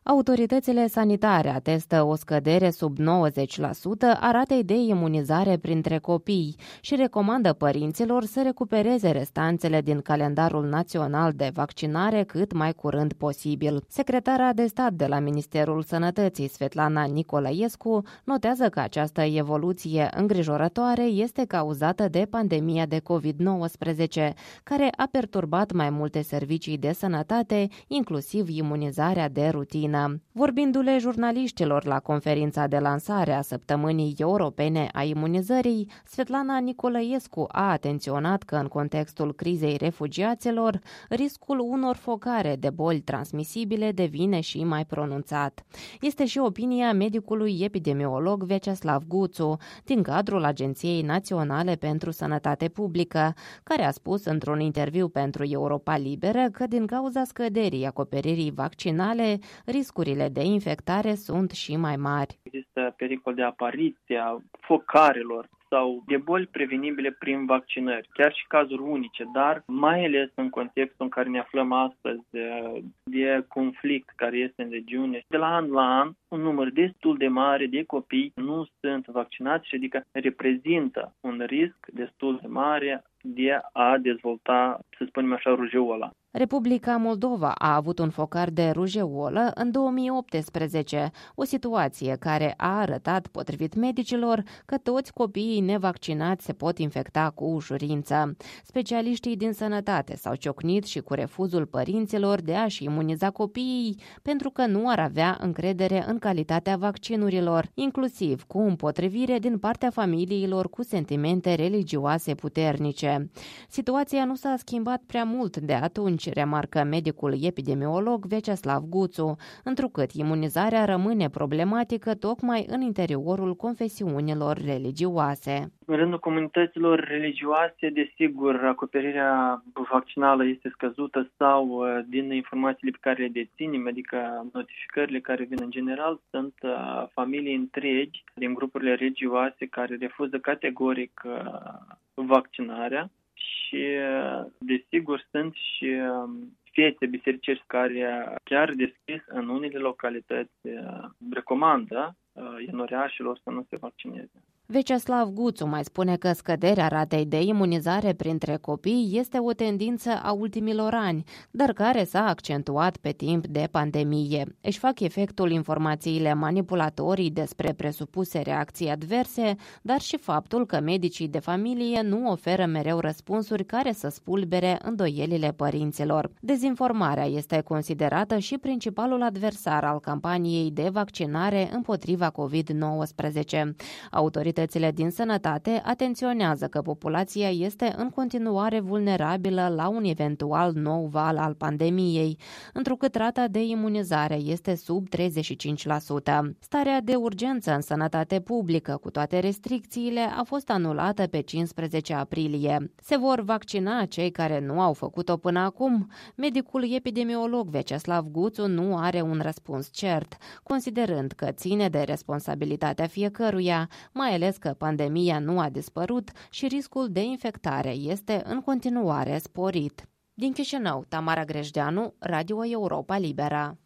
Autoritățile sanitare atestă o scădere sub 90% a ratei de imunizare printre copii și recomandă părinților să recupereze restanțele din calendarul național de vaccinare cât mai curând posibil. Secretara de stat de la Ministerul Sănătății, Svetlana Nicolaescu, notează că această evoluție îngrijorătoare este cauzată de pandemia de COVID-19, care a perturbat mai multe servicii de sănătate, inclusiv imunizarea de rutină. Vorbindu-le jurnaliștilor la conferința de lansare a Săptămânii Europene a Imunizării, Svetlana Nicolaescu a atenționat că în contextul crizei refugiaților, riscul unor focare de boli transmisibile devine și mai pronunțat. Este și opinia medicului epidemiolog Vyacheslav Guțu, din cadrul Agenției Naționale pentru Sănătate Publică, care a spus într-un interviu pentru Europa Liberă că din cauza scăderii acoperirii vaccinale, riscurile de infectare sunt și mai mari. Există pericol de apariție a focarelor sau de boli prevenibile prin vaccinări, chiar și cazuri unice, dar mai ales în contextul în care ne aflăm astăzi de conflict care este în regiune. De la an la an, un număr destul de mare de copii nu sunt vaccinați și adică reprezintă un risc destul de mare de a dezvolta, să spunem așa, rujeola. Republica Moldova a avut un focar de rujeolă în 2018, o situație care a arătat, potrivit medicilor, că toți copiii nevaccinați se pot infecta cu ușurință. Specialiștii din sănătate s-au ciocnit și cu refuzul părinților de a-și imuniza copiii pentru că nu ar avea încredere în calitatea vaccinurilor, inclusiv cu împotrivire din partea familiilor cu sentimente religioase puternice. Situația nu s-a schimbat prea mult de atunci, remarcă medicul epidemiolog Vyacheslav Guțu, întrucât imunizarea rămâne problematică tocmai în interiorul confesiunilor religioase. În rândul comunităților religioase, desigur, acoperirea vaccinală este scăzută sau, din informațiile pe care le deținem, adică notificările care vin în general, sunt familii întregi din grupurile religioase care refuză categoric vaccinarea. Și, desigur, sunt și fete bisericești care chiar deschis în unele localități recomandă ienoreașilor să nu se vaccineze. Vyacheslav Guțu mai spune că scăderea ratei de imunizare printre copii este o tendință a ultimilor ani, dar care s-a accentuat pe timp de pandemie. Își fac efectul informațiile manipulatorii despre presupuse reacții adverse, dar și faptul că medicii de familie nu oferă mereu răspunsuri care să spulbere îndoielile părinților. Dezinformarea este considerată și principalul adversar al campaniei de vaccinare împotriva COVID-19. Autoritățile din sănătate atenționează că populația este în continuare vulnerabilă la un eventual nou val al pandemiei, întrucât rata de imunizare este sub 35%. Starea de urgență în sănătate publică, cu toate restricțiile, a fost anulată pe 15 aprilie. Se vor vaccina cei care nu au făcut-o până acum? Medicul epidemiolog Vyacheslav Guțu nu are un răspuns cert, considerând că ține de responsabilitatea fiecăruia, mai ales că pandemia nu a dispărut și riscul de infectare este în continuare sporit. Din Chișinău, Tamara Grejdeanu, Radio Europa Liberă.